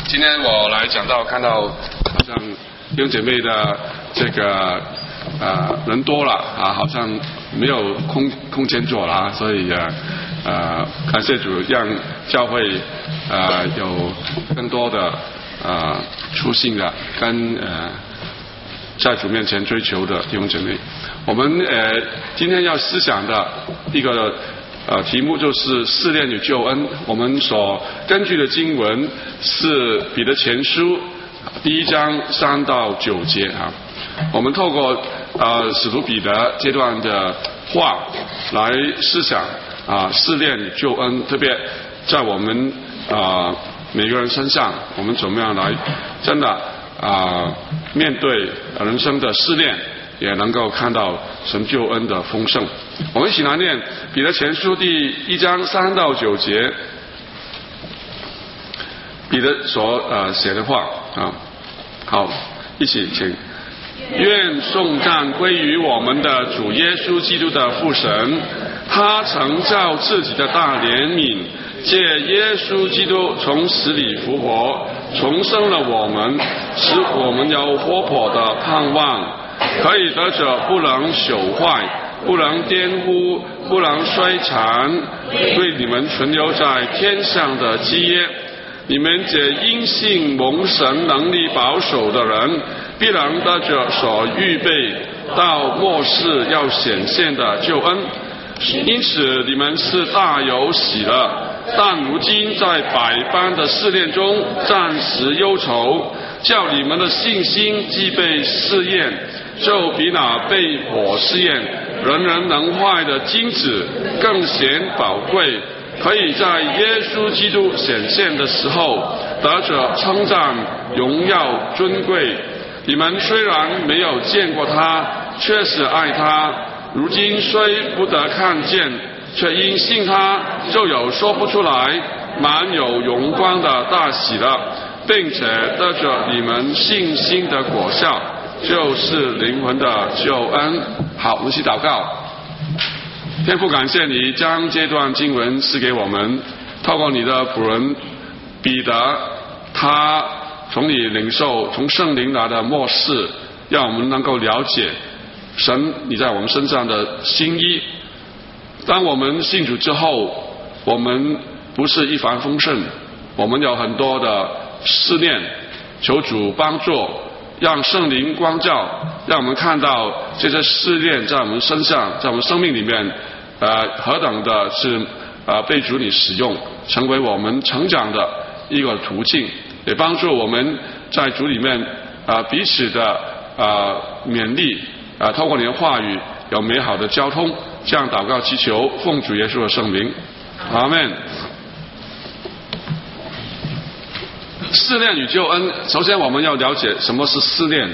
今天我来讲到，看到好像弟兄姐妹的这个人多了啊，好像没有空间坐了啊，所以感谢主，让教会有更多的出信的跟在主面前追求的弟兄姐妹。我们今天要思想的一个题目就是试炼与救恩。我们所根据的经文是彼得前书1章3到9节啊。我们透过使徒彼得这段的话来思想试炼与救恩，特别在我们每个人身上，我们怎么样来真的面对人生的试炼，也能够看到神救恩的丰盛。我们一起来念彼得前书第1章3到9节，彼得所写的话啊。好，一起请。愿颂赞归于我们的主耶稣基督的父神，他曾照自己的大怜悯，借耶稣基督从死里复活，重生了我们，使我们有活泼的盼望，可以得着不能朽坏、不能玷污、不能衰残，对你们存留在天上的基业。你们这因信蒙神能力保守的人，必能得着所预备到末世要显现的救恩。因此你们是大有喜乐，但如今在百般的试炼中暂时忧愁，叫你们的信心既被试验，就比那被火试验人人能坏的金子更显宝贵，可以在耶稣基督显现的时候得着称赞、荣耀、尊贵。你们虽然没有见过他，却是爱他；如今虽不得看见，却因信他，就有说不出来、满有荣光的大喜乐，并且得着你们信心的果效，就是灵魂的救恩。好，我们一起祷告。天父，感谢你将这段经文赐给我们，透过你的仆人彼得，他从你领受从圣灵来的默示，让我们能够了解神你在我们身上的心意。当我们信主之后，我们不是一帆风顺，我们有很多的试炼，求主帮助，让圣灵光照，让我们看到这些试炼在我们身上，在我们生命里面何等的是被主你使用，成为我们成长的一个途径，也帮助我们在主里面彼此的勉励，透过你的话语有美好的交通。这样祷告祈求，奉主耶稣的圣名，阿们。试炼与救恩，首先我们要了解什么是试炼。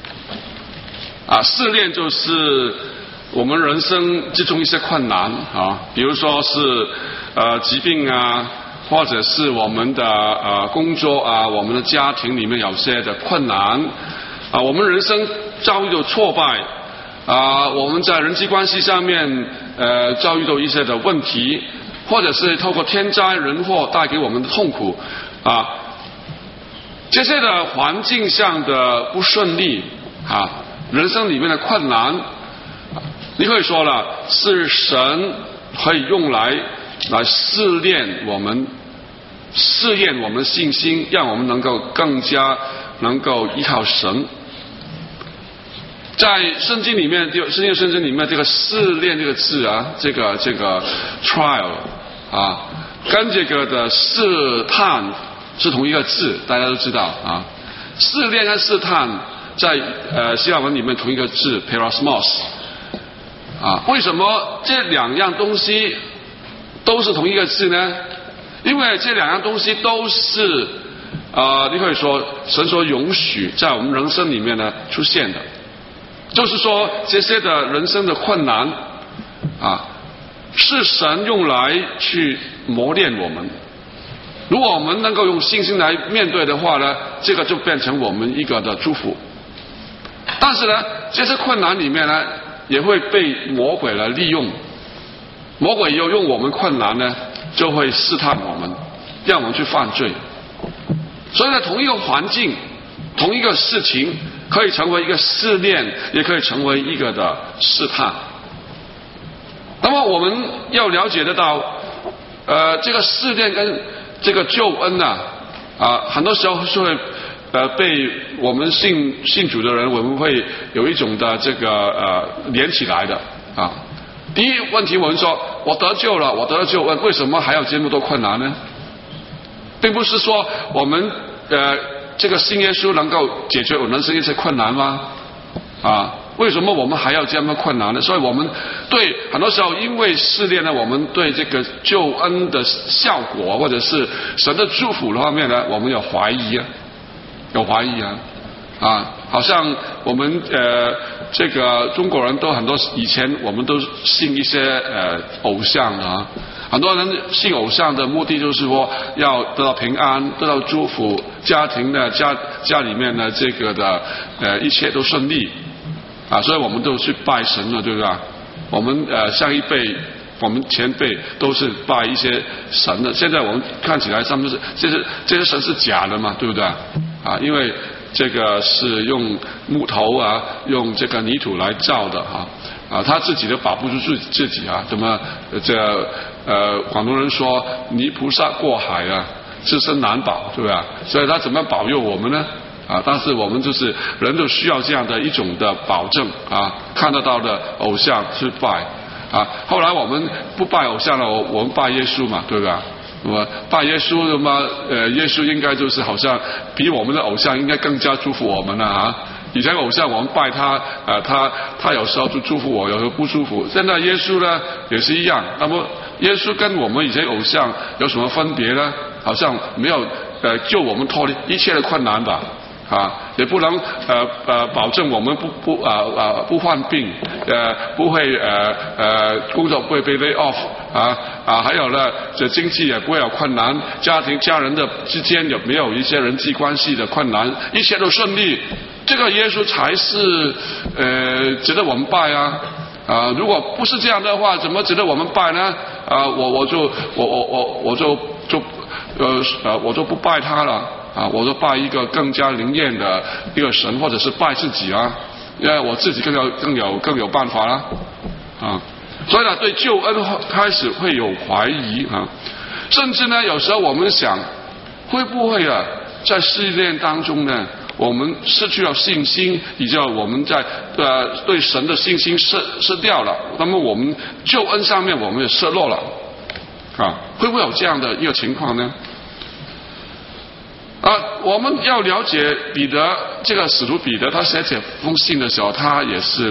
试炼就是我们人生之中一些困难比如说是疾病或者是我们的工作我们的家庭里面有些的困难我们人生遭遇到挫败我们在人际关系上面遭遇到一些的问题，或者是透过天灾人祸带给我们的痛苦这些的环境上的不顺利人生里面的困难，你可以说了，是神可以用来试炼我们，试验我们的信心，让我们能够更加能够依靠神。在圣经里面，圣经里面这个试炼这个字这个 trial 跟这个的试探是同一个字，大家都知道试炼跟试探在希腊文里面同一个字 peirasmos 为什么这两样东西都是同一个字呢？因为这两样东西都是你可以说神所允许在我们人生里面呢出现的，就是说这些的人生的困难是神用来去磨练我们。如果我们能够用信心来面对的话呢，这个就变成我们一个的祝福。但是呢，这些困难里面呢，也会被魔鬼来利用。魔鬼又用我们困难呢，就会试探我们，让我们去犯罪。 所以呢，同一个环境，同一个事情，可以成为一个试炼，也可以成为一个的试探。那么我们要了解得到，这个试炼跟这个救恩呢，很多时候是会被我们信主的人，我们会有一种的这个连起来的啊。第一问题，我们说我得救了，我得了救恩，为什么还要这么多困难呢？并不是说我们这个信耶稣能够解决我们的一些困难吗？为什么我们还要这么困难呢？所以我们对很多时候因为试炼呢，我们对这个救恩的效果或者是神的祝福的方面呢，我们有怀疑好像我们这个中国人都很多，以前我们都信一些偶像很多人信偶像的目的就是说要得到平安，得到祝福，家庭的家里面的这个的一切都顺利所以我们都去拜神了，对不对？我们上一辈我们前辈都是拜一些神的，现在我们看起来他们这些神是假的嘛，对不对因为这个是用木头用这个泥土来造的他自己都保不住自己怎么广东人说泥菩萨过海自身难保，对吧？所以他怎么保佑我们呢？但是我们就是人都需要这样的一种的保证看得到的偶像去拜后来我们不拜偶像了，我们拜耶稣嘛，对吧？那么拜耶稣的嘛，耶稣应该就是好像比我们的偶像应该更加祝福我们了以前偶像我们拜他他有时候就祝福我，有时候不祝福。现在耶稣呢也是一样。那么耶稣跟我们以前偶像有什么分别呢？好像没有救我们脱离一切的困难吧。也不能保证我们不患病，不会工作不会被 lay off 还有呢，这经济也不会有困难，家人的之间有没有一些人际关系的困难，一切都顺利，这个耶稣才是值得我们拜如果不是这样的话，怎么值得我们拜呢？我就不拜他了。我就拜一个更加灵验的一个神，或者是拜自己因为我自己更有办法所以呢，对救恩开始会有怀疑甚至呢，有时候我们想，会不会在试炼当中呢，我们失去了信心，以及我们在对神的信心失掉了，那么我们救恩上面我们也失落了会不会有这样的一个情况呢？我们要了解彼得这个使徒彼得，他写这封信的时候，他也是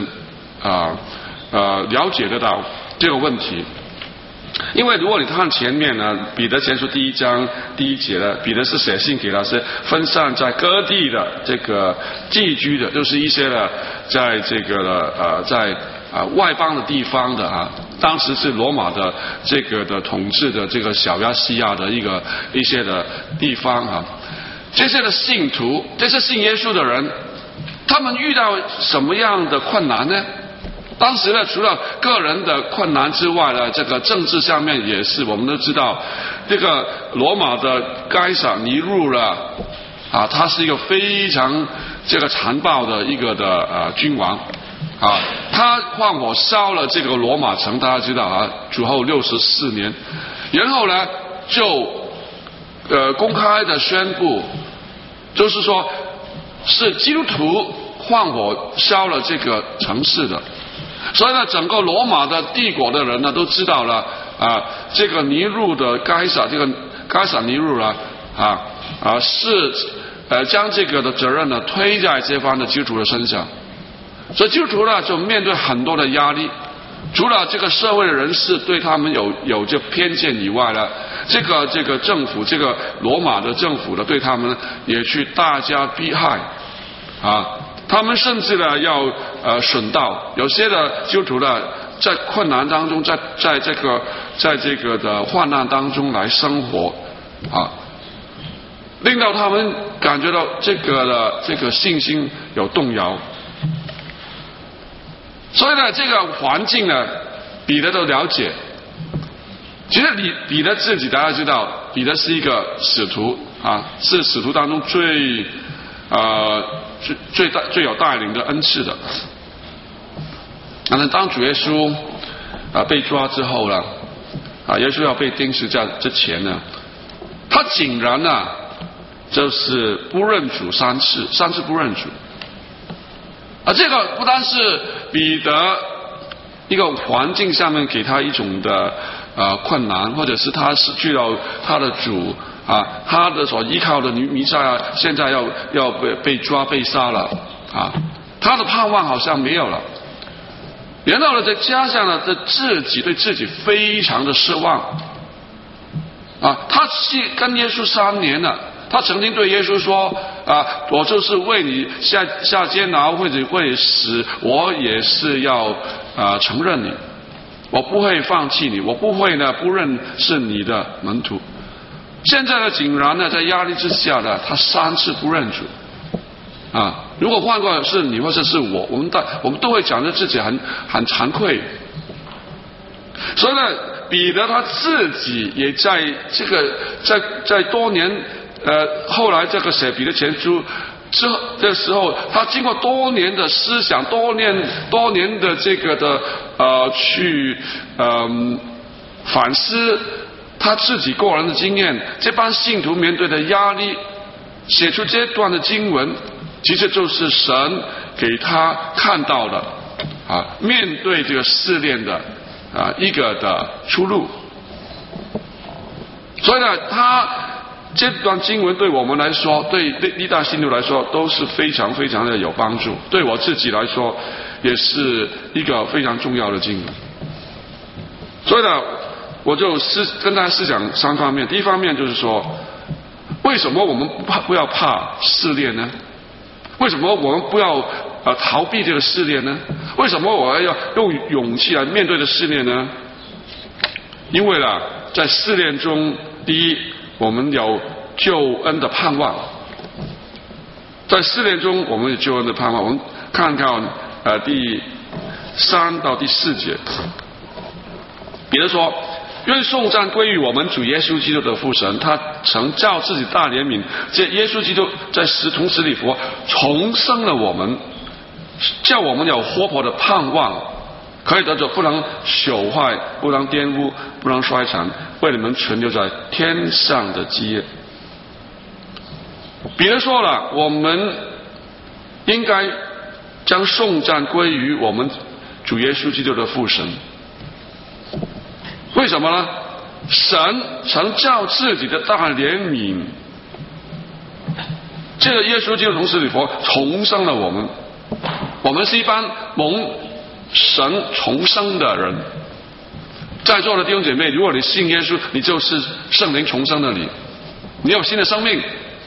了解得到这个问题。因为如果你看前面呢，彼得前书第1章第1节呢，彼得是写信给那些分散在各地的这个寄居的，就是一些的在这个在外邦的地方的当时是罗马的这个的统治的这个小亚细亚的一些的地方这些的信徒，这些信耶稣的人，他们遇到什么样的困难呢？当时呢，除了个人的困难之外呢，这个政治上面也是，我们都知道，这个罗马的该撒尼禄他是一个非常这个残暴的一个的君王他放火烧了这个罗马城，大家知道主后64年，然后呢就公开的宣布，就是说是基督徒放火烧了这个城市的，所以呢，整个罗马的帝国的人呢都知道了这个尼禄的该撒，这个该撒尼禄是将这个的责任呢推在这方的基督徒的身上，所以基督徒呢就面对很多的压力。除了这个社会的人士对他们有这偏见以外呢，这个政府，这个罗马的政府呢，对他们也去大加迫害他们甚至呢要损道，有些的基督徒呢在困难当中，在这个的患难当中来生活令到他们感觉到这个信心有动摇。所以呢，这个环境呢，彼得都了解。其实彼得自己大家知道，彼得是一个使徒是使徒当中最有带领的恩赐的。但是当主耶稣被抓之后呢，耶稣要被钉十字架之前呢，他竟然呢就是不认主三次不认主。这个不单是彼得一个环境下面给他一种的困难，或者是他失去了他的主他的所依靠的弥赛亚现在要被抓被杀了他的盼望好像没有了。然后呢，再加上呢，自己对自己非常的失望他跟耶稣3年了。他曾经对耶稣说我就是为你下监牢或者会死，我也是要承认你，我不会放弃你，我不会呢不认识你的门徒。现在呢，竟然呢在压力之下呢，他3次不认主如果换过是你或者是我，我们都会讲得自己很惭愧。所以呢，彼得他自己也在这个在多年后来这个写彼得前书之后的时候，他经过多年的思想，多年的这个的去反思他自己个人的经验，这帮信徒面对的压力，写出这段的经文，其实就是神给他看到的面对这个试炼的一个的出路。所以呢，这段经文对我们来说，对历代信徒来说都是非常非常的有帮助，对我自己来说也是一个非常重要的经文。所以呢，我就跟大家思想3方面。第一方面就是说，为什么我们不要怕试炼呢？为什么我们不要逃避这个试炼呢？为什么我要用勇气来面对的试炼呢？因为呢，在试炼中，第一，我们有救恩的盼望。在试炼中，我们有救恩的盼望。我们看看第3到第4节，彼得说：“愿颂赞归于我们主耶稣基督的父神，他曾照自己大怜悯，借耶稣基督在从死里复活，重生了我们，叫我们有活泼的盼望，可以得着不能朽坏、不能玷污、不能衰残，为你们存留在天上的基业。”彼得说了，我们应该将颂赞归于我们主耶稣基督的父神。为什么呢？神曾照自己的大怜悯，这个耶稣基督从死里复活，重生了我们。我们是一般蒙神重生的人。在座的弟兄姐妹，如果你信耶稣，你就是圣灵重生的你有新的生命。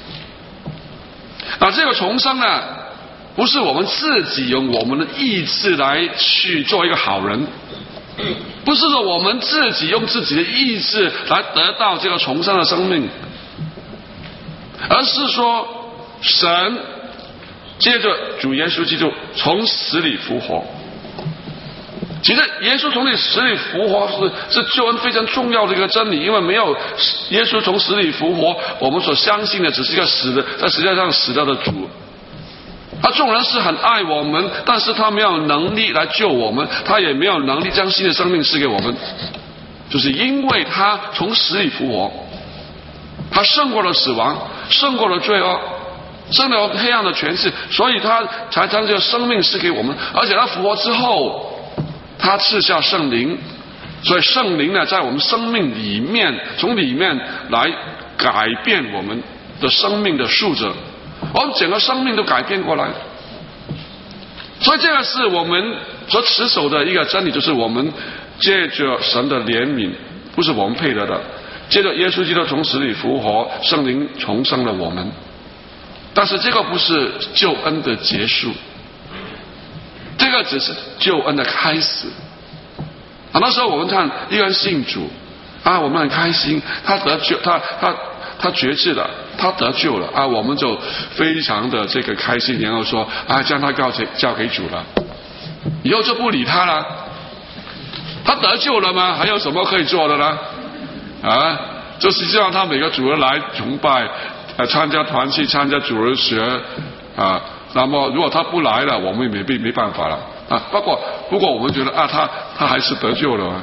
这个重生呢，不是我们自己用我们的意志来去做一个好人，不是说我们自己用自己的意志来得到这个重生的生命，而是说神借着主耶稣基督从死里复活。其实耶稣从死里复活是救恩非常重要的一个真理，因为没有耶稣从死里复活，我们所相信的只是一个在十字架上死掉的主。他纵然是很爱我们，但是他没有能力来救我们，他也没有能力将新的生命赐给我们，就是因为他从死里复活，他胜过了死亡，胜过了罪恶，胜过了黑暗的权势，所以他才将这个生命赐给我们。而且他复活之后，他赐下圣灵，所以圣灵呢，在我们生命里面，从里面来改变我们的生命的素质，我们整个生命都改变过来。所以这个是我们所持守的一个真理，就是我们借着神的怜悯，不是我们配得的，借着耶稣基督从死里复活，圣灵重生了我们。但是这个不是救恩的结束，这个只是救恩的开始。很多时候我们看一个人信主我们很开心，他得救，他觉知了，他得救了我们就非常的这个开心，然后说将他交给主了，以后就不理他了。他得救了吗？还有什么可以做的呢？就是希望他每个主人来崇拜， 参加团契、参加主日学啊。那么如果他不来了，我们也没办法了啊。不过我们觉得啊，他还是得救了啊。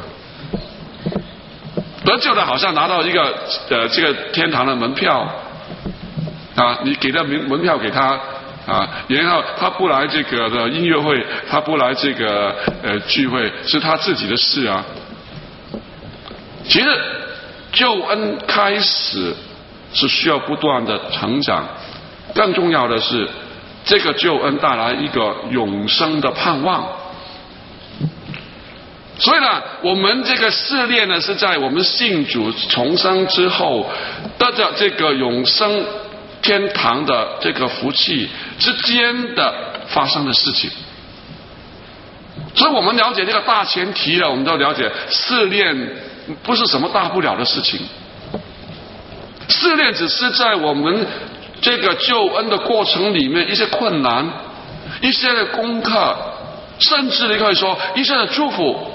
得救的好像拿到一个这个天堂的门票啊，你给的门票给他啊，然后他不来这个的音乐会，他不来这个聚会，是他自己的事啊。其实救恩开始是需要不断的成长，更重要的是这个救恩带来一个永生的盼望。所以呢，我们这个试炼呢，是在我们信主重生之后得到这个永生天堂的这个福气之间的发生的事情。所以我们了解这个大前提了，我们都了解试炼不是什么大不了的事情。试炼只是在我们这个救恩的过程里面一些困难、一些的功课，甚至你可以说一些的祝福。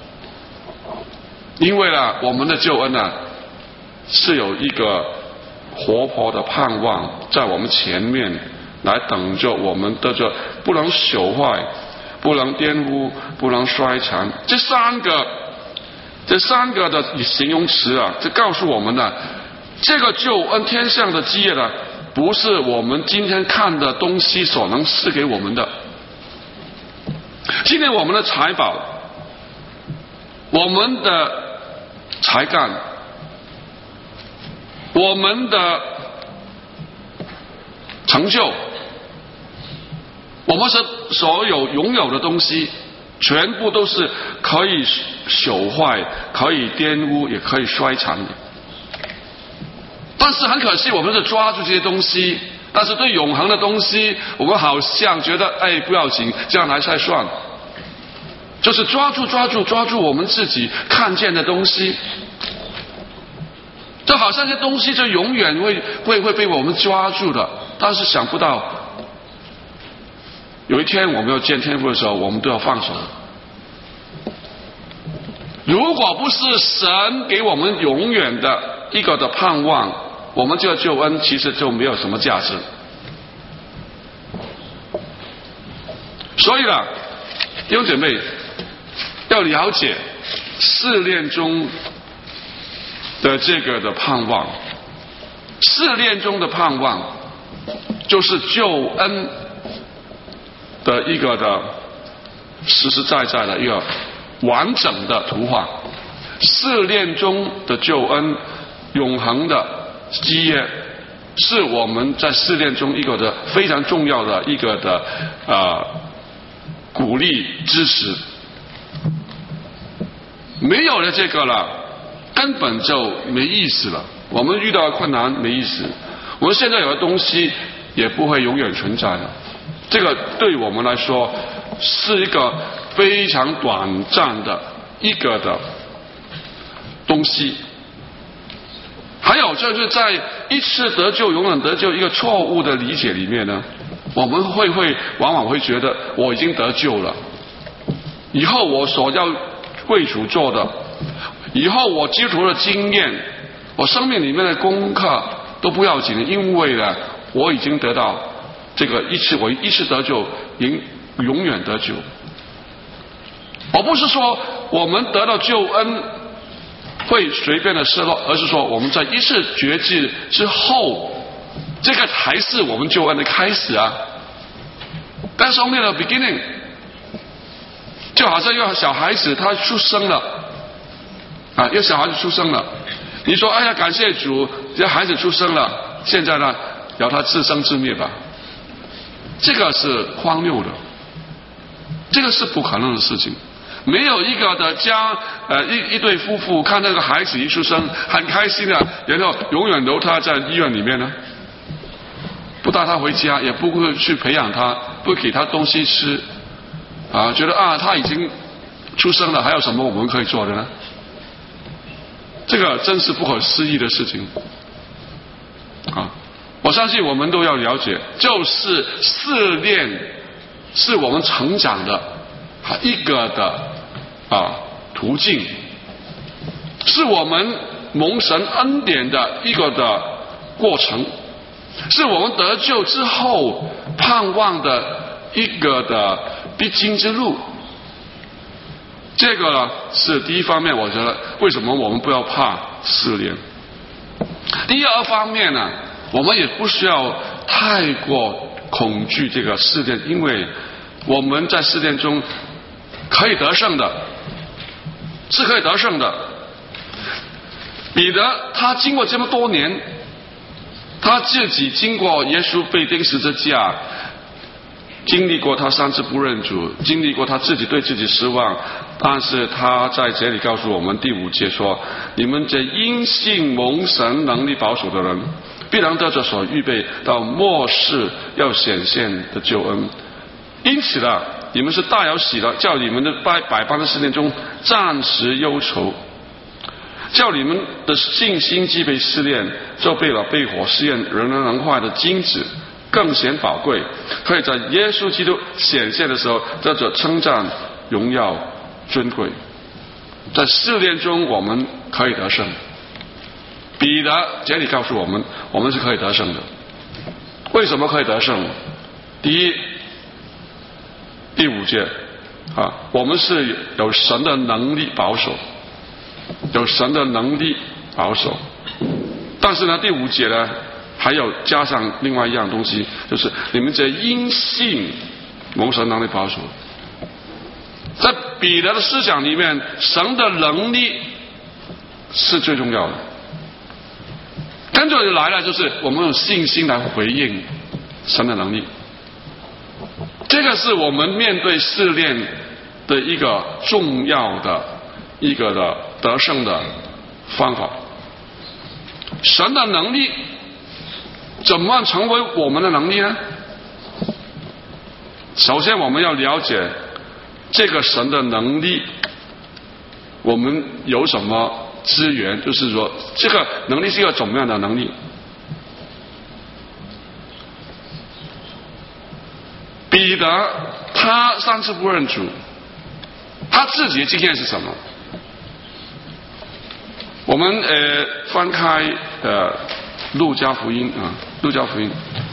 因为呢，我们的救恩呢是有一个活泼的盼望在我们前面来等着我们的，这不能朽坏、不能玷污、不能衰残。这三个的形容词啊，就告诉我们呢，这个救恩天上的基业呢，不是我们今天看的东西所能赐给我们的。今天我们的财宝，我们的才干，我们的成就，我们所有拥有的东西，全部都是可以朽坏、可以玷污、也可以衰残的。但是很可惜，我们是抓住这些东西，但是对永恒的东西，我们好像觉得不要紧，这样来才算。就是抓住我们自己看见的东西，就好像这东西就永远会被我们抓住的。但是想不到，有一天我们要见天父的时候，我们都要放手。如果不是神给我们永远的一个的盼望，我们这个救恩其实就没有什么价值。所以呢，弟兄姐妹要了解试炼中的这个的盼望，试炼中的盼望就是救恩的一个的实实在在的一个完整的图画。试炼中的救恩，永恒的基业，是我们在试炼中一个的非常重要的一个的鼓励支持。没有了这个了，根本就没意思了。我们遇到的困难没意思，我们现在有的东西也不会永远存在了。这个对我们来说是一个非常短暂的一个的东西。还有就是在一次得救永远得救一个错误的理解里面呢，我们往往会觉得我已经得救了，以后我所要为主做的，以后我基督徒的经验，我生命里面的功课都不要紧的，因为呢，我已经得到这个我一次得救，永远得救。我不是说我们得到救恩会随便的失落，而是说我们在一次觉知之后，这个才是我们救恩的开始啊。That's only the beginning。就好像一个小孩子他出生了啊，一个小孩子出生了，你说哎呀感谢主，这孩子出生了，现在呢要他自生自灭吧，这个是荒谬的，这个是不可能的事情。没有一个的家一对夫妇看那个孩子一出生很开心的，然后永远留他在医院里面呢，不带他回家，也不会去培养他，不给他东西吃啊，觉得他已经出生了，还有什么我们可以做的呢？这个真是不可思议的事情啊！我相信我们都要了解，就是试炼是我们成长的一个的途径，是我们蒙神恩典的一个的过程。 是我们得救之后盼望的一个的必经之路。这个呢是第一方面，我觉得为什么我们不要怕试炼。第二方面呢，我们也不需要太过恐惧这个试炼，因为我们在试炼中可以得胜的，是可以得胜的。彼得他经过这么多年，他自己经过耶稣被钉十字架，经历过他3次不认主，经历过他自己对自己失望，但是他在这里告诉我们第5节说：你们这因信蒙神能力保守的人，必能得着所预备到末世要显现的救恩。因此呢，你们是大有喜乐，叫你们的百般的试炼中暂时忧愁，叫你们的信心既被试炼，就被了被火试验人能坏的金子更显宝贵，可以在耶稣基督显现的时候得着称赞、荣耀、尊贵。在试炼中我们可以得胜。彼得这里告诉我们，我们是可以得胜的。为什么可以得胜？第一，第5节我们是有神的能力保守，有神的能力保守。但是呢，第5节呢还有加上另外一样东西，就是你们这因信蒙神能力保守。在彼得的思想里面，神的能力是最重要的。跟着来了，就是我们有信心来回应神的能力。这个是我们面对试炼的一个重要的一个的得胜的方法。神的能力怎么样成为我们的能力呢？首先我们要了解这个神的能力，我们有什么资源，就是说这个能力是一个怎么样的能力。彼得他3次不认主，他自己的经验是什么？我们翻开路加福音路加福音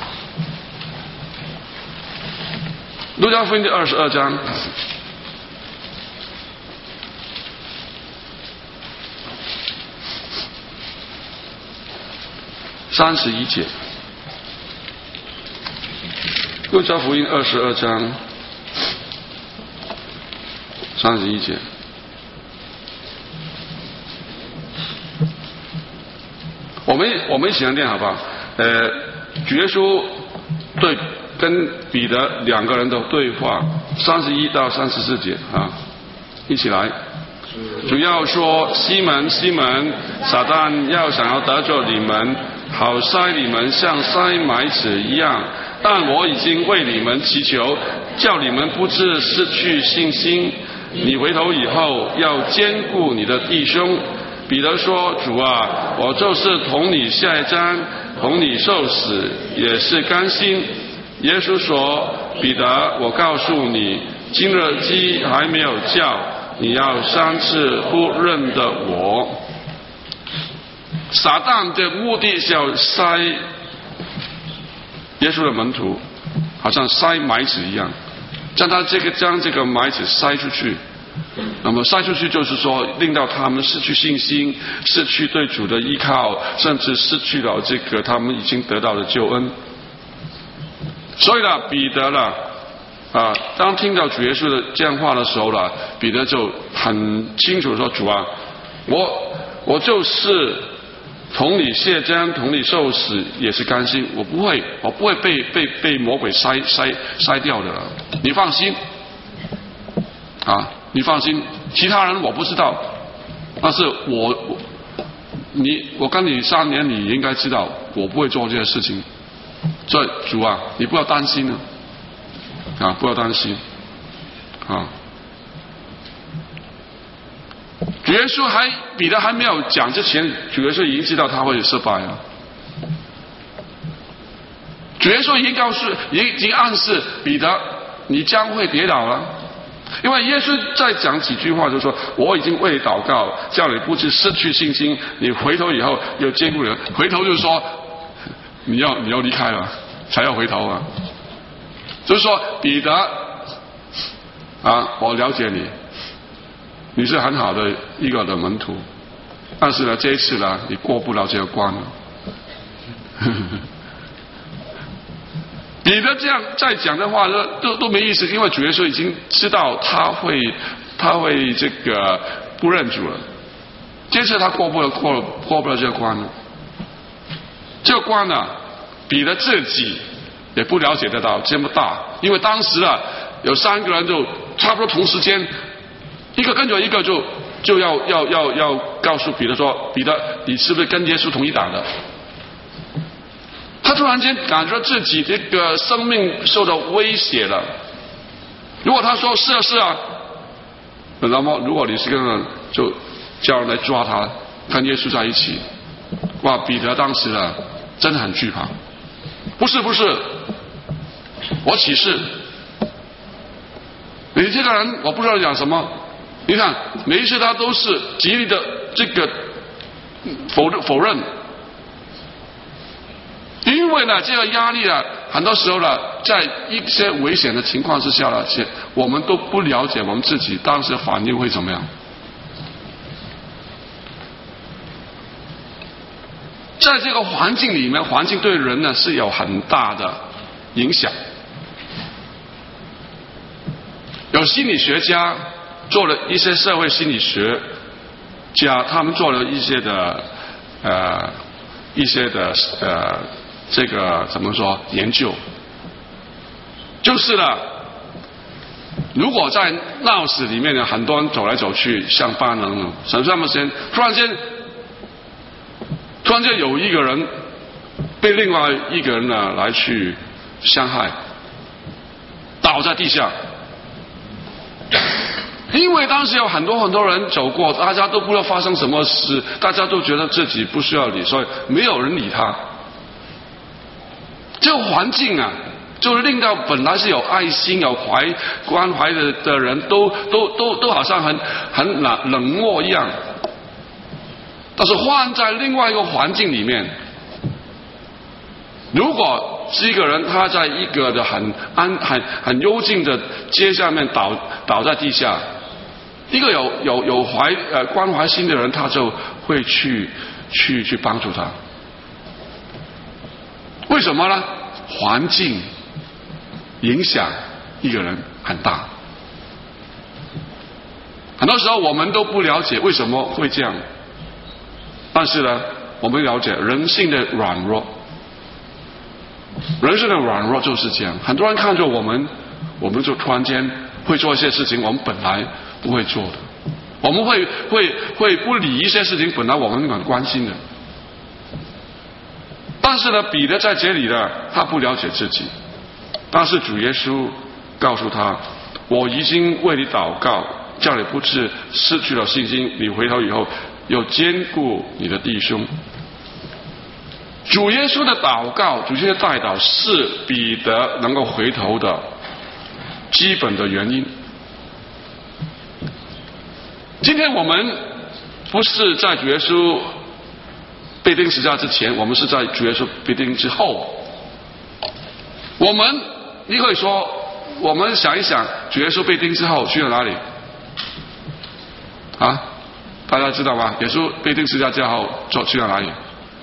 的22章31节。路加福音22章31节。我们一起来念好不好？主耶稣跟彼得2个人的对话，31到34节一起来。主要说：西门，西门，撒旦要想要得着你们，好筛你们像筛麦子一样，但我已经为你们祈求，叫你们不致失去信心。你回头以后要兼顾你的弟兄。彼得说：主啊，我就是同你下监，同你受死，也是甘心。耶稣说：彼得，我告诉你，今日鸡还没有叫，你要3次不认得我。撒旦的目的是要筛耶稣的门徒，好像筛麦子一样，将这个麦子筛出去。那么筛出去就是说，令到他们失去信心，失去对主的依靠，甚至失去了这个他们已经得到的救恩。所以呢，彼得呢当听到主耶稣的这样话的时候呢，彼得就很清楚说：主啊，我就是同你谢监，同你受死，也是甘心。我不会被魔鬼筛掉的了。你放心你放心，其他人我不知道，但是我跟你3年，你应该知道我不会做这些事情。所以主啊，你不要担心不要担心主耶稣彼得还没有讲之前，主耶稣已经知道他会失败了。主耶稣已经暗示彼得，你将会跌倒了。因为耶稣在讲几句话，就说：我已经为你祷告，叫你不致失去信心。你回头以后有兼顾人。回头就是说， 你要离开了，才要回头啊。就是说，彼得啊，我了解你，你是很好的一个的门徒，但是呢，这一次呢，你过不了这个关了。彼得这样再讲的话呢，都没意思，因为主耶稣已经知道他会这个不认主了。这次他过不了这个关了。这个关呢，彼得自己也不了解得到这么大，因为当时啊，有3个人就差不多同时间，一个跟着一个就要告诉彼得说，彼得，你是不是跟耶稣同一党的？他突然间感觉自己这个生命受到威胁了。如果他说是啊，那么如果你是个人，就叫人来抓他，跟耶稣在一起。哇，彼得当时啊，真的很惧怕。不是，我起誓，你这个人我不知道讲什么。你看每一次他都是极力的这个否认。因为呢，这个压力啊，很多时候呢，在一些危险的情况之下呢，我们都不了解我们自己当时反应会怎么样。在这个环境里面，环境对人呢是有很大的影响。有心理学家做了一些社会心理学家，他们做了一些的这个怎么说研究，就是呢，如果在闹市里面呢，很多人走来走去，像班人，什么时间突然间有一个人被另外一个人呢来去伤害，倒在地下。因为当时有很多人走过，大家都不知道发生什么事，大家都觉得自己不需要理，所以没有人理他。这个环境啊，就令到本来是有爱心、有关怀的人都好像很冷漠一样。但是换在另外一个环境里面，如果是一个人他在一个的很幽静的街下面倒在地下，一个有关怀心的人，他就会去帮助他。为什么呢？环境影响一个人很大。很多时候我们都不了解为什么会这样，但是呢，我们了解人性的软弱。人性的软弱就是这样。很多人看着我们就突然间会做一些事情我们本来不会做的，我们会不理一些事情本来我们很关心的。但是呢，彼得在这里呢，他不了解自己。但是主耶稣告诉他，我已经为你祷告，叫你不致失去了信心，你回头以后又兼顾你的弟兄。主耶稣的祷告，主耶稣的代祷是彼得能够回头的基本的原因。今天我们不是在主耶稣被钉十字架之前，我们是在主耶稣被钉之后。你可以说，我们想一想，主耶稣被钉之后去了哪里？啊，大家知道吗？耶稣被钉十字架之后去了哪里？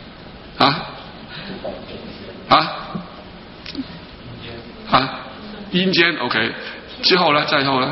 阴间 OK， 之后呢？再后呢？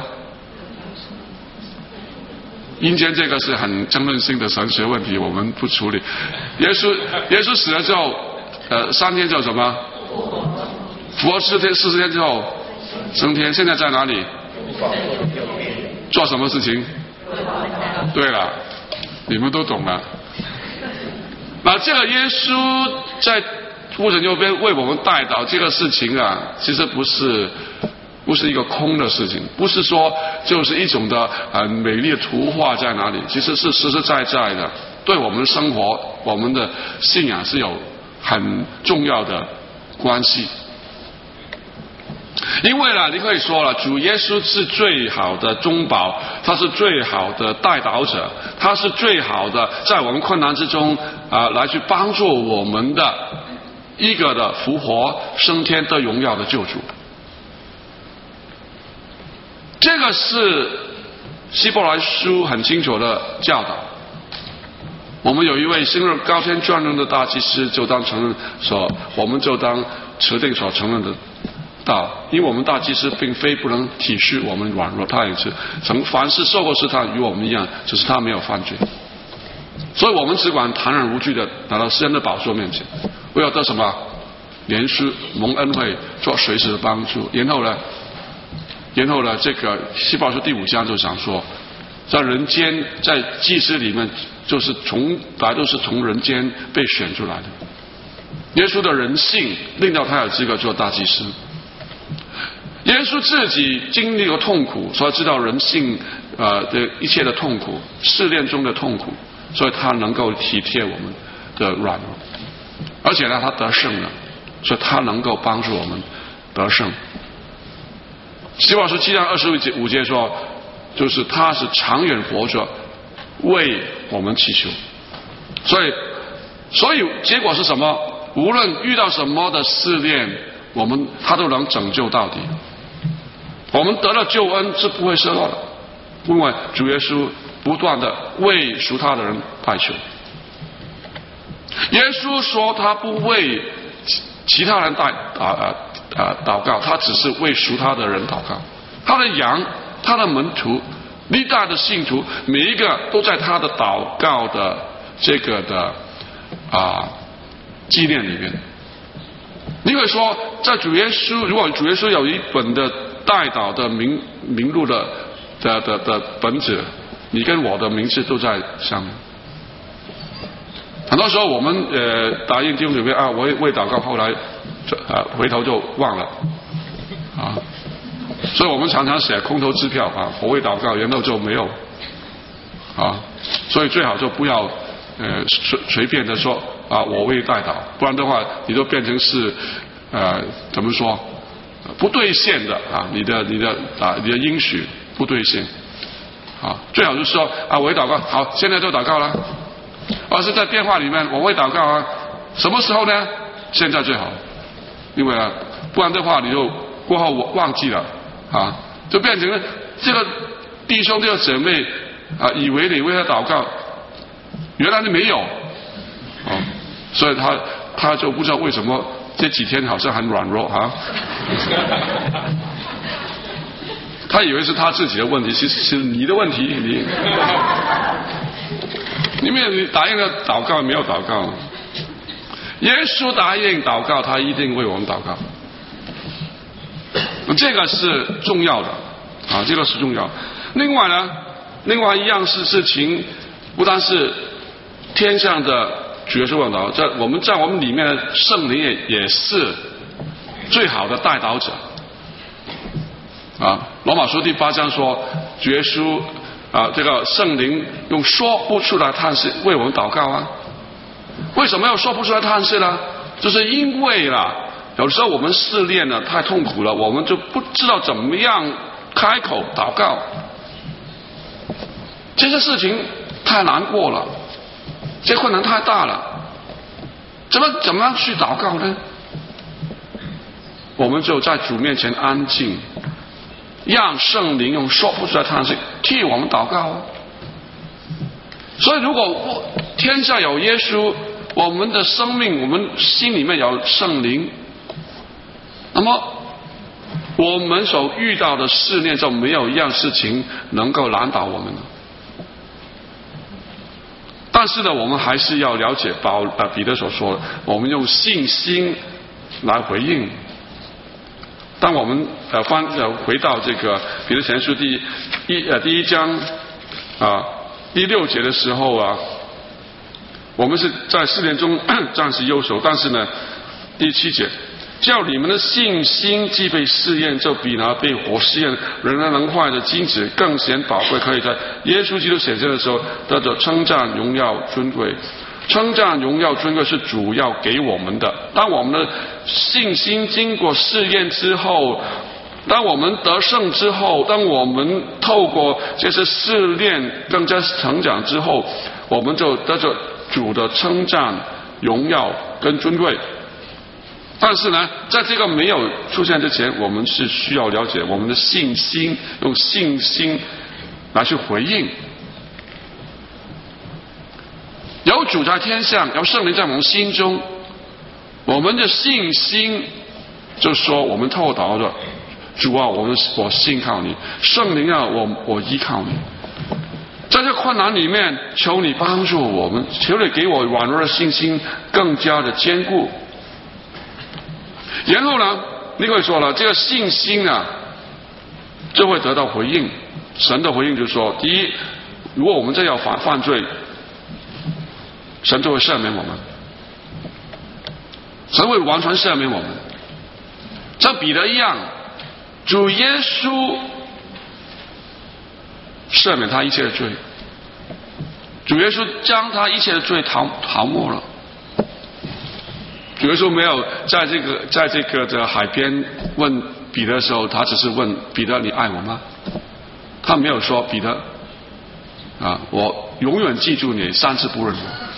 阴间这个是很争论性的神学问题，我们不处理。耶稣死了之后，3天之后什么？复活40天之后升天，现在在哪里？做什么事情？对了，你们都懂了。那这个耶稣在父神右边为我们代祷这个事情啊，其实不是一个空的事情，不是说就是一种的很美丽的图画在哪里，其实是实实在在的，对我们的生活、我们的信仰是有很重要的关系。因为呢，你可以说了，主耶稣是最好的中保，他是最好的代祷者，他是最好的在我们困难之中来去帮助我们的一个的复活升天得荣耀的救主。这个是希伯来书很清楚的教导。我们有一位升入高天专任的大祭司，就当承认我们就当持定所承认的道，因为我们大祭司并非不能体恤我们软弱，他也是凡事受过试探，与我们一样，只是他没有犯罪。所以我们只管坦然无惧的来到施恩的宝座面前，为了得什么？怜恤蒙恩惠，做随时的帮助。然后呢，这个希伯来书第5章就讲说，在人间，在祭司里面，就是大家都是从人间被选出来的。耶稣的人性令到他有资格做大祭司。耶稣自己经历过痛苦，所以知道人性的一切的痛苦，试炼中的痛苦，所以他能够体贴我们的软弱，而且呢，他得胜了，所以他能够帮助我们得胜。希伯来书7章25节说，就是他是长远活着，为我们祈求。所以结果是什么？无论遇到什么的试炼，他都能拯救到底。我们得了救恩是不会失落的，因为主耶稣不断的为属他的人代求。耶稣说他不为其他人祷告，他只是为属他的人祷告。他的羊，他的门徒，历代的信徒，每一个都在他的祷告的这个的纪念里面。你会说，在主耶稣，如果主耶稣有一本的代祷的名录的本子，你跟我的名字都在上面。很多时候我们答应弟兄姊妹我为祷告，后来回头就忘了所以我们常常写空头支票我为祷告，然后就没有所以最好就不要随便的说我为代祷，不然的话你就变成是怎么说不兑现的你的应许不兑现最好就是说我为祷告，好，现在就祷告了，而是在电话里面我为祷告什么时候呢？现在最好，因为不然的话你就过后忘记了就变成了这个弟兄这个姊妹以为你为他祷告，原来你没有所以他就不知道为什么这几天好像很软弱他以为是他自己的问题，其实是你的问题。你答应了祷告，没有祷告。耶稣答应祷告，他一定为我们祷告。这个是重要的这个是重要。另外一样事情，不单是天上的主耶稣祷告，在我们里面的圣灵也是最好的代祷者罗马书第8章说，主耶稣这个圣灵用说不出来叹息为我们祷告为什么要说不出来叹息呢？就是因为有时候我们试炼太痛苦了，我们就不知道怎么样开口祷告，这些事情太难过了，这困难太大了，怎么样去祷告呢？我们就在主面前安静，让圣灵用说不出来叹息替我们祷告所以如果天下有耶稣，我们的生命，我们心里面有圣灵，那么我们所遇到的试炼就没有一样事情能够难倒我们了。但是呢，我们还是要了解彼得所说的，我们用信心来回应。当我们回到这个彼得前书第一章第6节的时候我们是在试炼中暂时忧愁，但是呢，第7节，叫你们的信心既被试验，就比那被火试验仍然能坏的金子更显宝贵，可以在耶稣基督显现的时候得着称赞、荣耀、尊贵。称赞、荣耀、尊贵是主要给我们的。当我们的信心经过试验之后，当我们得胜之后，当我们透过这些试炼更加成长之后，我们就得着主的称赞、荣耀跟尊贵。 但是呢，在这个没有出现之前，我们是需要了解我们的信心，用信心来去回应。有主在天上，有圣灵在我们心中，我们的信心就说我们透祷的主啊，我信靠你，圣灵啊，我依靠你。在这困难里面，求你帮助我们，求你给我软弱的信心更加的坚固。然后呢，你会说了，这个信心啊，就会得到回应。神的回应就是说，第一，如果我们真要犯罪，神就会赦免我们，神会完全赦免我们。像彼得一样，主耶稣赦免他一切的罪，主耶稣将他一切的罪逃没了。主耶稣没有在这个海边问彼得的时候，他只是问彼得：“你爱我吗？”他没有说：“彼得啊，我永远记住你3次不认我。”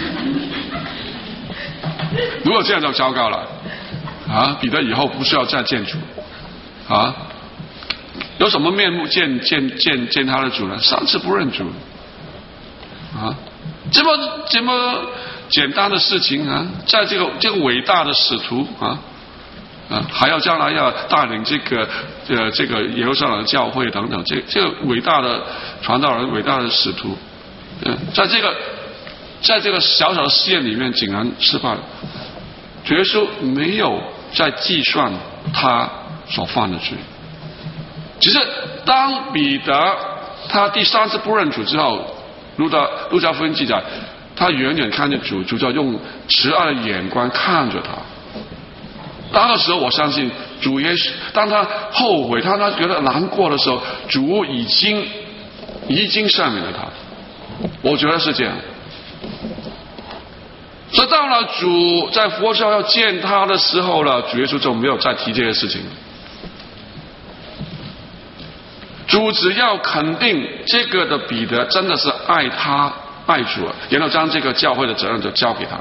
如果这样就糟糕了啊！彼得以后不需要再见主啊！有什么面目见他的主呢？3次不认主啊！这么简单的事情啊，在这个伟大的使徒啊，还要将来要带领这个耶路撒冷教会等等，这个伟大的传道人、伟大的使徒，在这个小小的试验里面，竟然失败了。主耶稣没有在计算他所犯的罪，只是当彼得他第3次不认主之后，路加福音记载，他远远看见主就用慈爱的眼光看着他。那个时候，我相信主耶稣，当他后悔，当他觉得难过的时候，主已经赦免了他。我觉得是这样。所以到了主在复活节要见他的时候了，主耶稣就没有再提这些事情。主只要肯定这个的彼得真的是爱他爱主了，然后将这个教会的责任就交给他，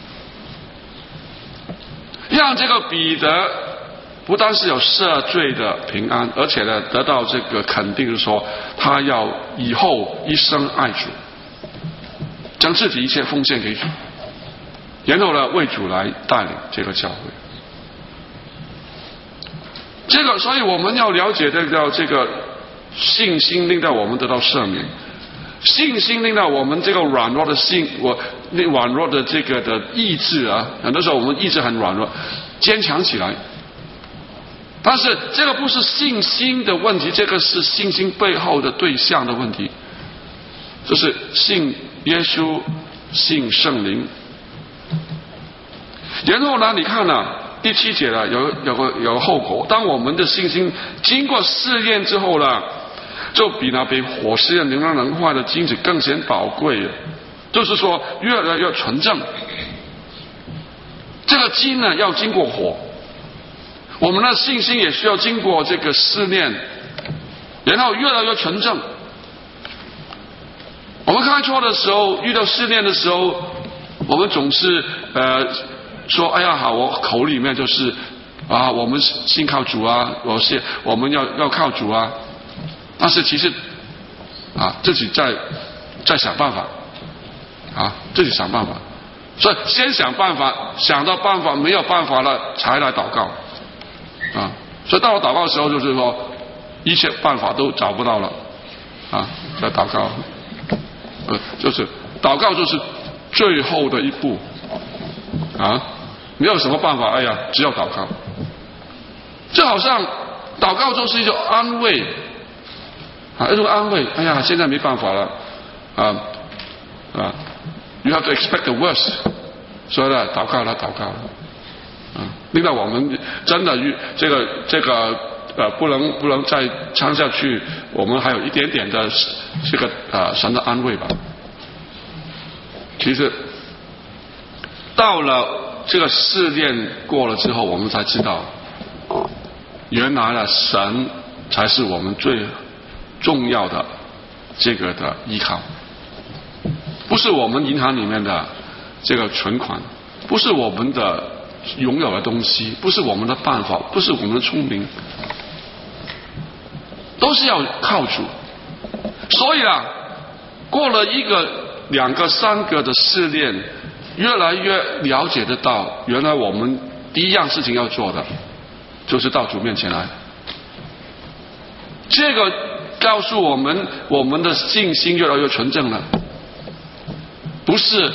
让这个彼得不单是有赦罪的平安，而且呢得到这个肯定，说他要以后一生爱主，将自己一切奉献给主，然后呢为主来带领这个教会。所以我们要了解这个信心令到我们得到赦免，信心令到我们这个软弱的软弱的这个的意志啊，很多时候我们意志很软弱，坚强起来。但是这个不是信心的问题，这个是信心背后的对象的问题，就是信耶稣，信圣灵。然后呢，你看呢，第7节了，有个后果。当我们的信心经过试验之后呢，就比那被火试验能坏的金子更显宝贵了，就是说越来越纯正。这个金呢要经过火，我们的信心也需要经过这个试炼，然后越来越纯正。我们开错的时候，遇到试炼的时候，我们总是说哎呀好，我口里面就是啊，我们信靠主啊，我们要靠主啊。但是其实啊，自己在想办法啊，自己想办法。所以先想办法，想到办法没有办法了，才来祷告啊。所以到了祷告的时候，就是说一切办法都找不到了啊，在祷告，就是祷告就是最后的一步啊，没有什么办法，哎呀，只有祷告。就好像祷告就是一种安慰啊，一种安慰。哎呀，现在没办法了You have to expect the worst， 所以呢，祷告了，令到我们真的这个不能再撑下去，我们还有一点点的这个神的安慰吧。其实到了这个试炼过了之后，我们才知道，原来呢，神才是我们最重要的这个的依靠。不是我们银行里面的这个存款，不是我们的拥有的东西，不是我们的办法，不是我们的聪明，都是要靠主。所以啊，过了1个、2个、3个的试炼，越来越了解得到，原来我们第一样事情要做的，就是到主面前来。这个告诉我们，我们的信心越来越纯正了，不是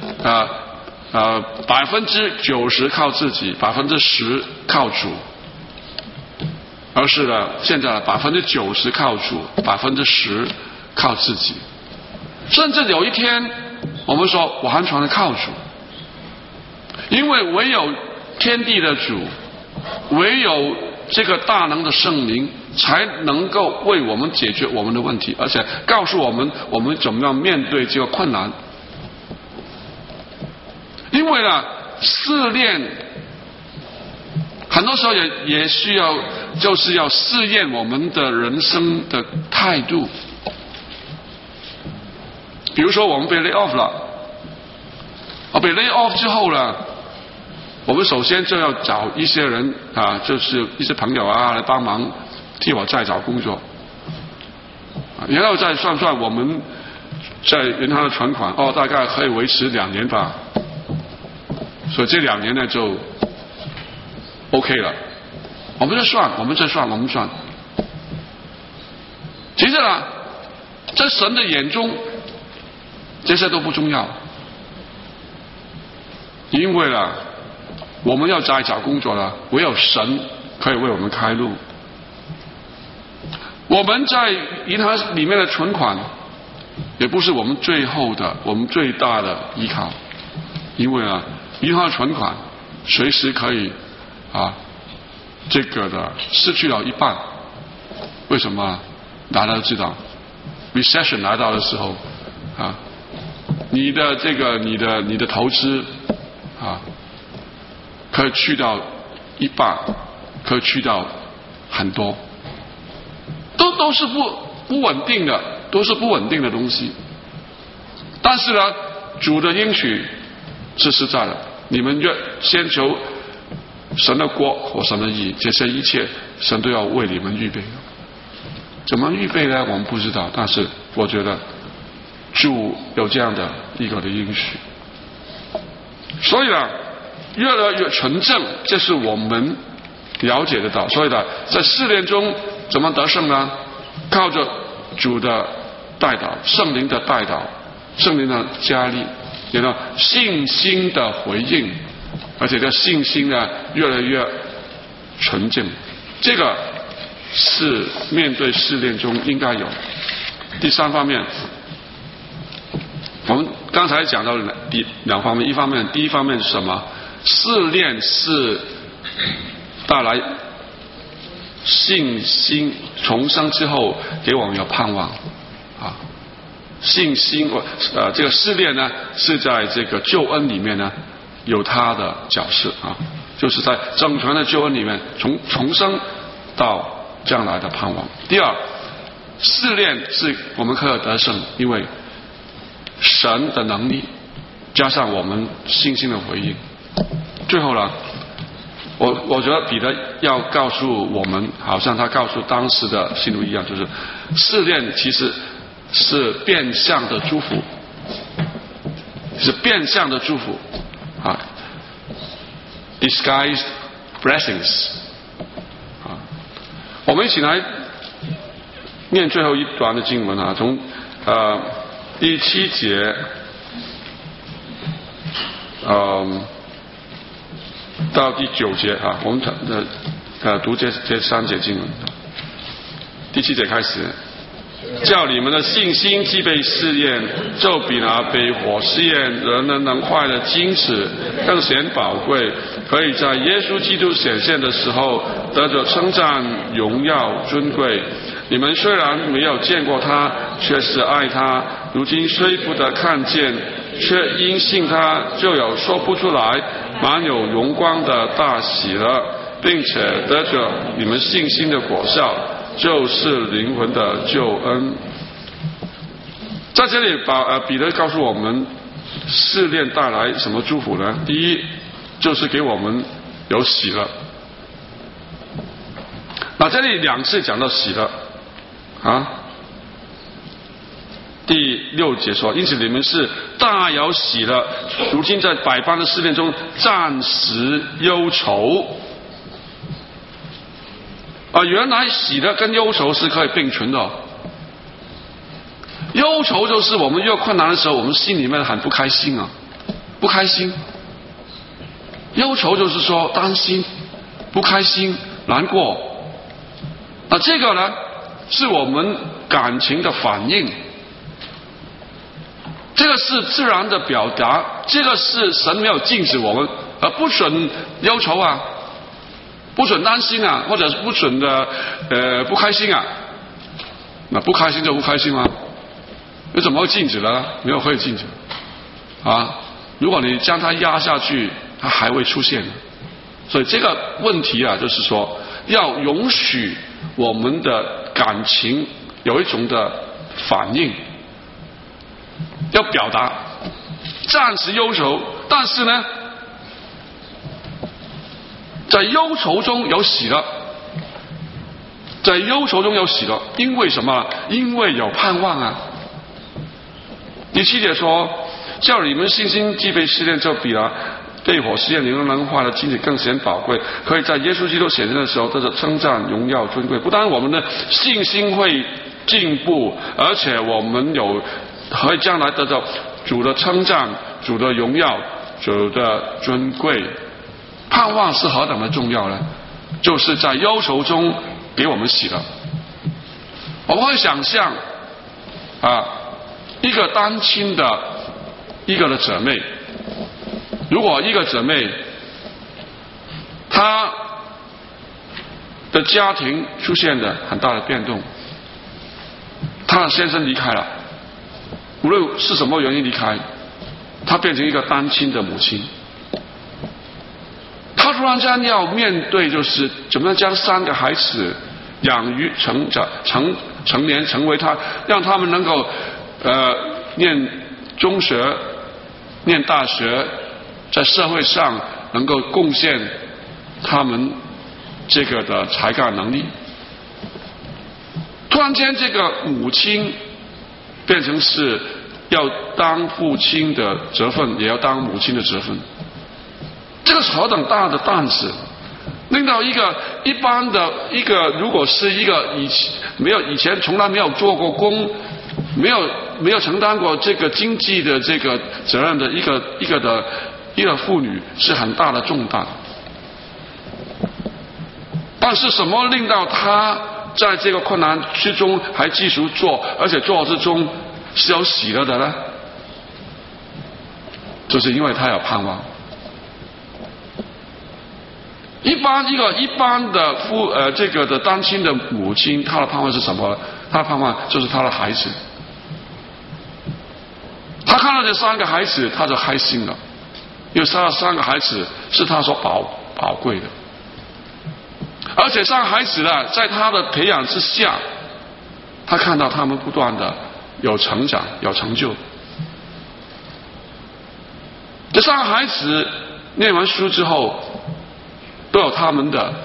90%靠自己，10%靠主，而是呢，现在90%靠主，10%靠自己。甚至有一天，我们说完全的靠主，因为唯有天地的主，唯有这个大能的圣灵，才能够为我们解决我们的问题，而且告诉我们怎么样面对这个困难。因为呢，试炼很多时候也需要，就是要试验我们的人生的态度。比如说我们被 lay off 了，被 lay off 之后呢，我们首先就要找一些人啊，就是一些朋友啊来帮忙替我再找工作，然后再算算我们在银行的存款，大概可以维持2年吧，所以这2年呢就 OK 了。我们再算。其实呢，在神的眼中，这些都不重要，因为呢，我们要再找工作了，唯有神可以为我们开路。我们在银行里面的存款，也不是我们最大的依靠，因为啊，银行的存款随时可以这个的失去了一半。为什么？大家都知道 ，recession 来到的时候你的投资可以去到一半，可以去到很多，都是不稳定的，都是不稳定的东西。但是呢，主的应许是实在的，你们越先求神的国和神的义，这些一切神都要为你们预备。怎么预备呢？我们不知道，但是我觉得主有这样的一个的应许。所以呢，越来越纯正，这是我们了解得到。所以呢，在试炼中怎么得胜呢？靠着主的带导，圣灵的带导，圣灵的加力，然后信心的回应，而且这信心呢越来越纯正。这个是面对试炼中应该有。第3方面，我们刚才讲到2方面，第一方面是什么？试炼是带来信心重生之后给我们有盼望信心这个试炼呢是在这个救恩里面呢有它的角色就是在整全的救恩里面重生到将来的盼望。第二，试炼是我们可以得胜，因为神的能力加上我们信心的回应。最后呢，我觉得彼得要告诉我们，好像他告诉当时的信徒一样，就是试炼其实是变相的祝福，是变相的祝福disguised blessings我们一起来念最后一段的经文从第7节到第9节我们读这3节经文。第7节开始，叫你们的信心既被试验，就比那被火试验人能坏的金子更显宝贵，可以在耶稣基督显现的时候得着称赞、荣耀、尊贵。你们虽然没有见过他，却是爱他；如今虽不得看见，却因信他，就有说不出来满有荣光的大喜乐，并且得着你们信心的果效，就是灵魂的救恩。在这里彼得告诉我们试炼带来什么祝福呢？第一， 就是给我们有喜乐。那这里2次讲到喜乐啊。第6节说，因此你们是大有喜乐，如今在百般的试炼中暂时忧愁。原来喜乐跟忧愁是可以并存的。忧愁就是我们遇到困难的时候，我们心里面很不开心啊，不开心。忧愁就是说担心、不开心、难过。那这个呢，是我们感情的反应。这个是自然的表达，这个是神没有禁止我们，不准忧愁啊，不准担心啊，或者是不准的不开心啊。那不开心就不开心吗？你怎么会禁止呢？没有会禁止啊。如果你将它压下去，它还会出现的。所以这个问题啊，就是说要容许我们的感情有一种的反应。要表达暂时忧愁，但是呢，在忧愁中有喜乐，在忧愁中有喜乐，因为什么？因为有盼望啊。第7节说，叫你们信心既被试炼，就比了被火试验灵能化的金子更显宝贵，可以在耶稣基督显现的时候得到称赞、荣耀、尊贵。不但我们的信心会进步，而且我们可以将来得到主的称赞、主的荣耀、主的尊贵。盼望是何等的重要呢？就是在忧愁中给我们喜乐。我们会想象一个单亲的一个的姊妹，如果一个姊妹她的家庭出现了很大的变动，她的先生离开了，无论是什么原因离开，她变成一个单亲的母亲。她突然间要面对，就是怎么样将3个孩子养育成年，成为让他们能够念中学、念大学，在社会上能够贡献他们这个的才干能力。突然间，这个母亲变成是要当父亲的责份，也要当母亲的责份。这个是何等大的担子，令到一般的如果是一个以前从来没有做过工，没有承担过这个经济的这个责任的一个妇女，是很大的重担。但是什么令到她在这个困难之中还继续做，而且做之中是有喜乐的呢？就是因为她有盼望。一般的这个的单亲的母亲，她的盼望是什么？她的盼望就是她的孩子。她看到这3个孩子，她就开心了，因为她的3个孩子是她所宝贵的，而且3个孩子呢，在她的培养之下，她看到他们不断的有成长、有成就。这3个孩子念完书之后，都有他们的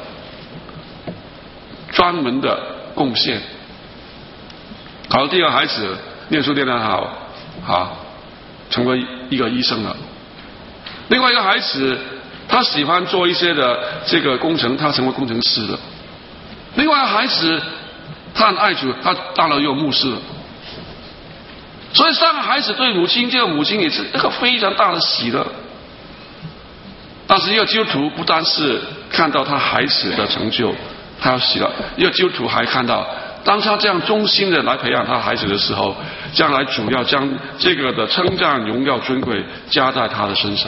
专门的贡献。好，第2个孩子念书念得好，成为一个医生了。另外一个孩子，他喜欢做一些的这个工程，他成为工程师了。另外一个孩子，他很爱主，他当了一个牧师了。所以3个孩子对这个母亲也是一个非常大的喜乐。但是一个基督徒不单是看到他孩子的成就，他要喜乐；一个基督徒还看到，当他这样忠心的来培养他孩子的时候，将来主要将这个的称赞、荣耀、尊贵加在他的身上。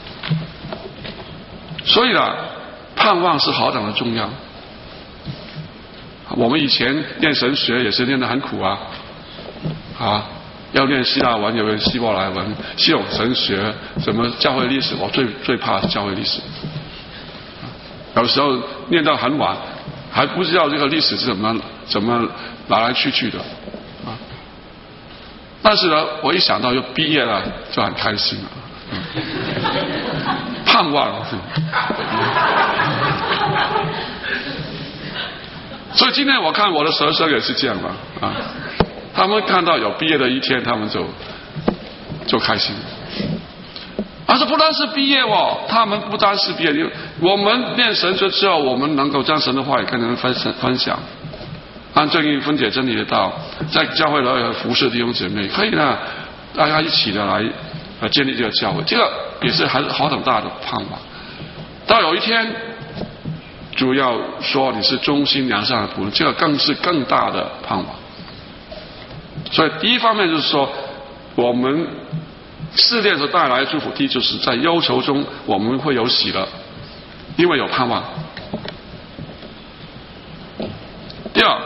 所以呢，盼望是何等的重要。我们以前念神学也是念得很苦要念希腊文，有念希伯来文，希腊神学，什么教会历史，我最怕是教会历史。有时候念到很晚，还不知道这个历史是怎么来来去的但是呢，我一想到又毕业了，就很开心了。 盼望。所以今天我看我的学生也是这样嘛啊，他们看到有毕业的一天，他们就开心。而且不单是毕业哦，他们不单是毕业，我们念神学之后，我们能够将神的话语跟人分享，按正义分解真理的道，在教会里服侍弟兄姐妹，可以呢，大家一起的来建立这个教会，这个也是还是好很大的盼望。到有一天，主要说你是忠心良善的仆人，这个更是更大的盼望。所以第一方面就是说，我们试炼所带来的祝福，第一就是在忧愁中我们会有喜乐，因为有盼望。第二，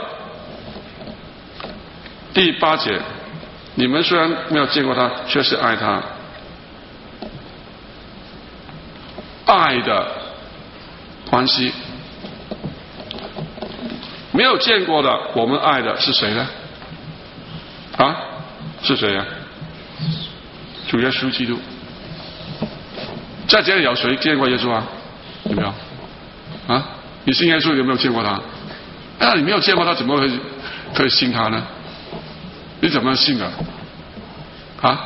第8节，你们虽然没有见过他，却是爱他。爱的关系，没有见过的，我们爱的是谁呢？啊，是谁呀？主耶稣基督。在这里有谁见过耶稣啊？有没有？啊，你信耶稣有没有见过他？那你没有见过他，怎么可以信他呢？你怎么信啊？啊？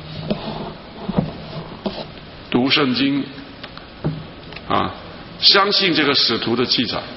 读圣经啊，相信这个使徒的记载，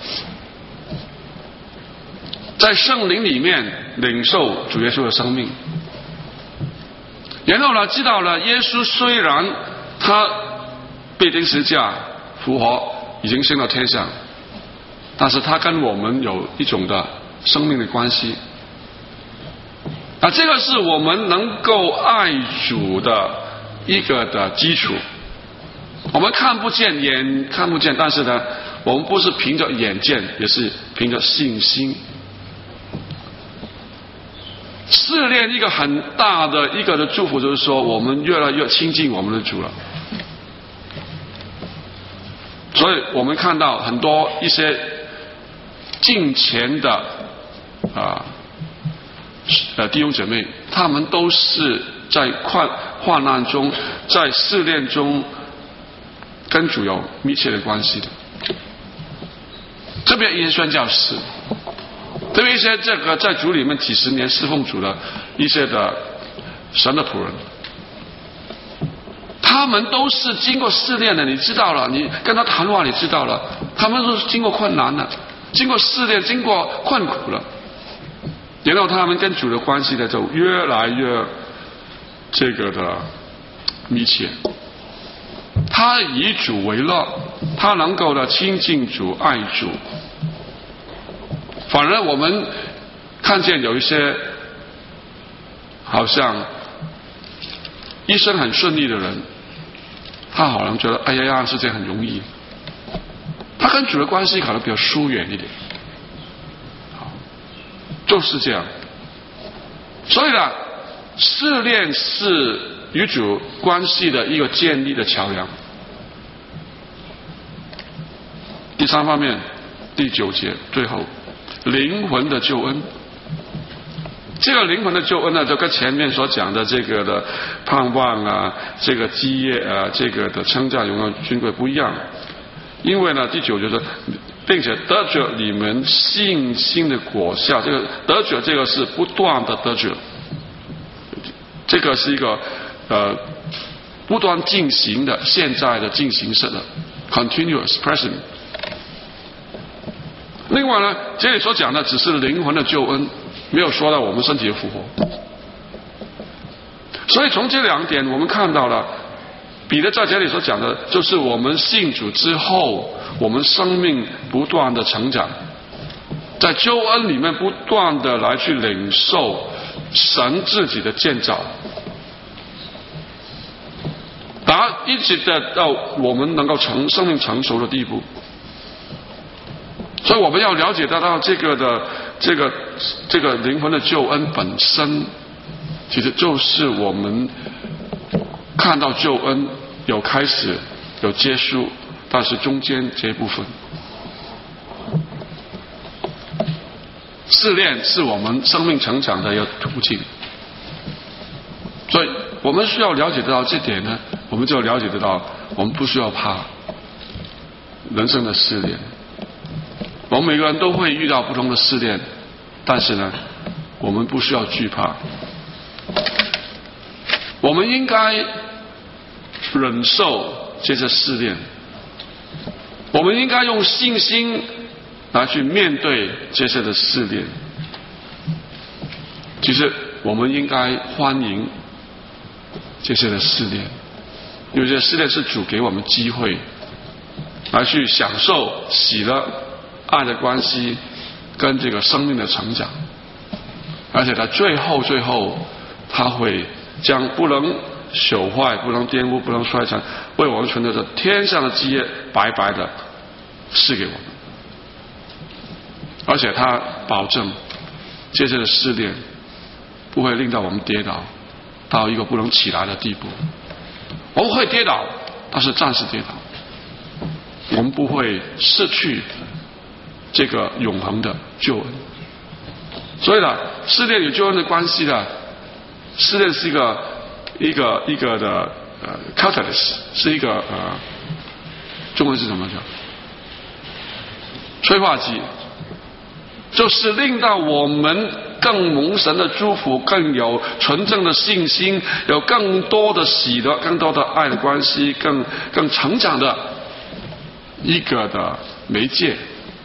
在圣灵里面领受主耶稣的生命，然后呢，知道了耶稣虽然他被钉十字架复活，已经升到天上，但是他跟我们有一种的生命的关系。啊，这个是我们能够爱主的一个的基础。我们看不见，但是呢，我们不是凭着眼见，也是凭着信心。试炼一个很大的一个的祝福，就是说我们越来越亲近我们的主了。所以我们看到很多一些敬虔的弟兄姐妹，他们都是在患难中，在试炼中跟主有密切的关系的。特别一些宣教士，特别一些这个在主里面几十年侍奉主的一些的神的仆人，他们都是经过试炼的。你知道了，你跟他谈话，你知道了，他们都是经过困难的，经过试炼，经过困苦了，然后他们跟主的关系呢就越来越这个的密切。他以主为乐，他能够的亲近主、爱主。反而我们看见有一些好像一生很顺利的人，他好像觉得哎呀，世界很容易，他跟主的关系可能比较疏远一点，就是这样。所以呢，试炼是与主关系的一个建立的桥梁。第3方面，第9节最后，灵魂的救恩。这个灵魂的救恩呢，就跟前面所讲的这个的盼望啊，这个基业啊，这个的称赞、荣耀、尊贵不一样。因为呢，第9节说，并且得着你们信心的果效。这个得着，这个是不断的得着，这个是一个不断进行的，现在的进行式的 continuous present。另外呢，这里所讲的只是灵魂的救恩，没有说到我们身体的复活。所以从这2点，我们看到了彼得在这里所讲的，就是我们信主之后，我们生命不断的成长，在救恩里面不断的来去领受神自己的建造，一直的到我们能够生命成熟的地步。所以我们要了解得到这个灵魂的救恩本身，其实就是我们看到救恩有开始有结束，但是中间这一部分试炼是我们生命成长的一个途径。所以我们需要了解得到这点呢，我们就了解得到我们不需要怕人生的试炼。我们每个人都会遇到不同的试炼，但是呢，我们不需要惧怕。我们应该忍受这些试炼，我们应该用信心来去面对这些的试炼。其实我们应该欢迎这些的试炼，因为这些试炼是主给我们机会来去享受喜乐、爱的关系跟这个生命的成长，而且在最后他会将不能朽坏、不能玷污、不能衰残为我们存留着天上的基业白白的赐给我们，而且他保证这些的试炼不会令到我们跌倒到一个不能起来的地步。我们会跌倒，但是暂时跌倒，我们不会失去这个永恒的救恩。所以呢，试炼与救恩的关系呢，试炼是一个的catalyst， 是一个中文是什么叫催化剂，就是令到我们更蒙神的祝福，更有纯正的信心，有更多的喜乐，更多的爱的关系，更成长的一个的媒介。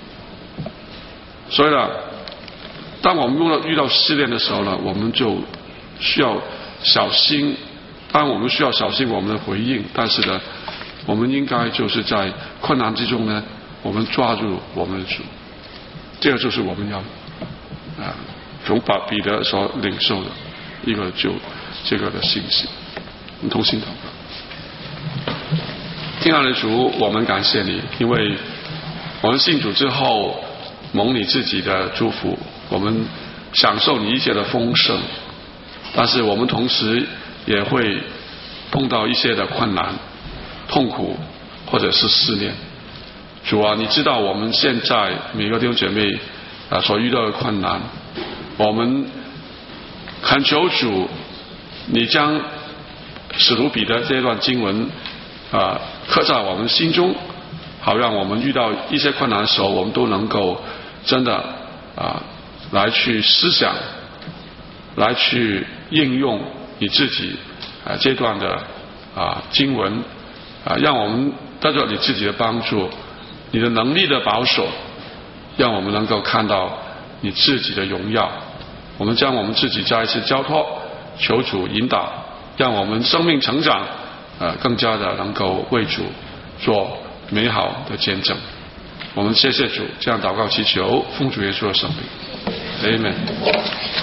所以呢，当我们遇到试炼的时候呢，我们就需要小心。当然我们需要小心我们的回应，但是呢，我们应该就是在困难之中呢，我们抓住我们的主。这个就是我们要从彼得所领受的一个这个的信息。我们同心祷告。亲爱的主，我们感谢你，因为我们信主之后蒙你自己的祝福，我们享受你一切的丰盛，但是我们同时也会碰到一些的困难、痛苦或者是试炼。主啊，你知道我们现在每个弟兄姐妹所遇到的困难，我们恳求主，你将使徒彼得这段经文刻在我们心中，好让我们遇到一些困难的时候，我们都能够真的来去思想，来去应用你自己这段的经文让我们得到你自己的帮助，你的能力的保守，让我们能够看到你自己的荣耀。我们将我们自己再一次交托，求主引导，让我们生命成长更加的能够为主做美好的见证。我们谢谢主，这样祷告祈求，奉主耶稣的圣名 Amen。